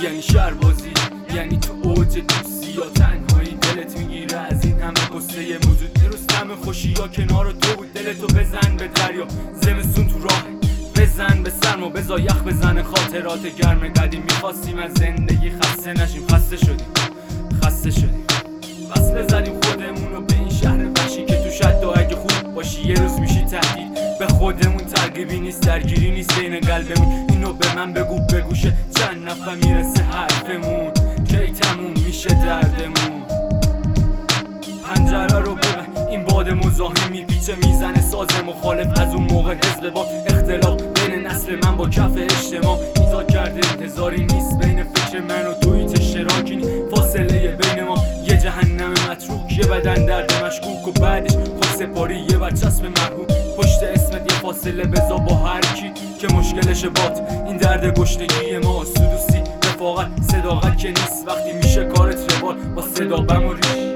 یعنی شربازی، یعنی تو اوج دوستی یا تنهایی دلت میگیره از این همه قصه موجود. دیروز همه خوشی یا کنار تو بود، دلتو بزن به دریا، زمستون تو راه بزن به سرما، بزا یخ بزنه خاطرات گرم قدیم. میخواستیم از زندگی خسته نشیم، خسته شدیم وصله زدیم خودمونو به این شهر وحشی که توش حتی اگه خوب باشی یه روز میشی تهدید به خودمون. ترغیبی نیست، درگیری نیست بین قلبمون، اینو به من بگو به گوشه چند نفر میرسه حرفمون، کی تموم میشه دردمون. پنجره رو ببن، این باد مزاحم میپیچه میزنه ساز مخالف از اون موقع حزب با اختلاف بین نسل من با کف اجتماع ایجاد کرده. انتظاری نیست بین فکر من و توییت اشتراکی، فاصله بین ما یه جهنم متروک، یه بدن درد مشکوک و بعدش خود سپاری یه برچسب مرحوم. پشت اسمت یه فاصله بذار با هر کی که مشکلش بات، این درد گشنگی ما سدوسی رفاقت صداقت که نیست وقتی میشه کارت روال با صدا بم و ریش.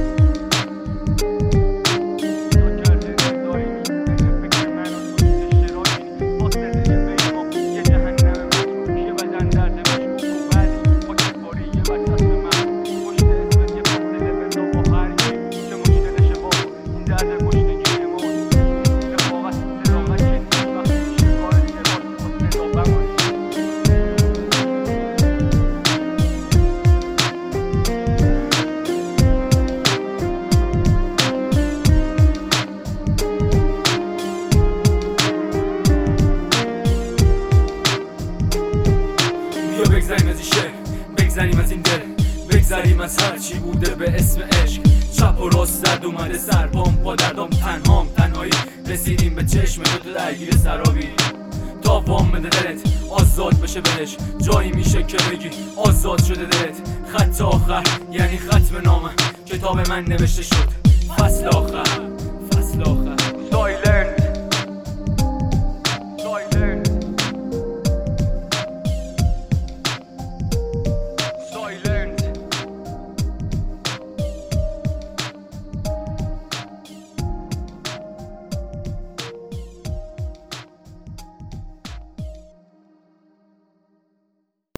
بگذاریم از این شهر، بگذاریم از این دل، بگذاریم از هر چی بوده به اسم عشق. چپ و راست درد اومده سرپام با دردام، تنهام تنهایی رسیدیم به چشم تو درگیر سرابی. تا وام بده دلت آزاد بشه بهش، جایی میشه که بگی آزاد شده دلت. خط آخر یعنی ختم نامه، کتاب من نوشته شد فصل آخر.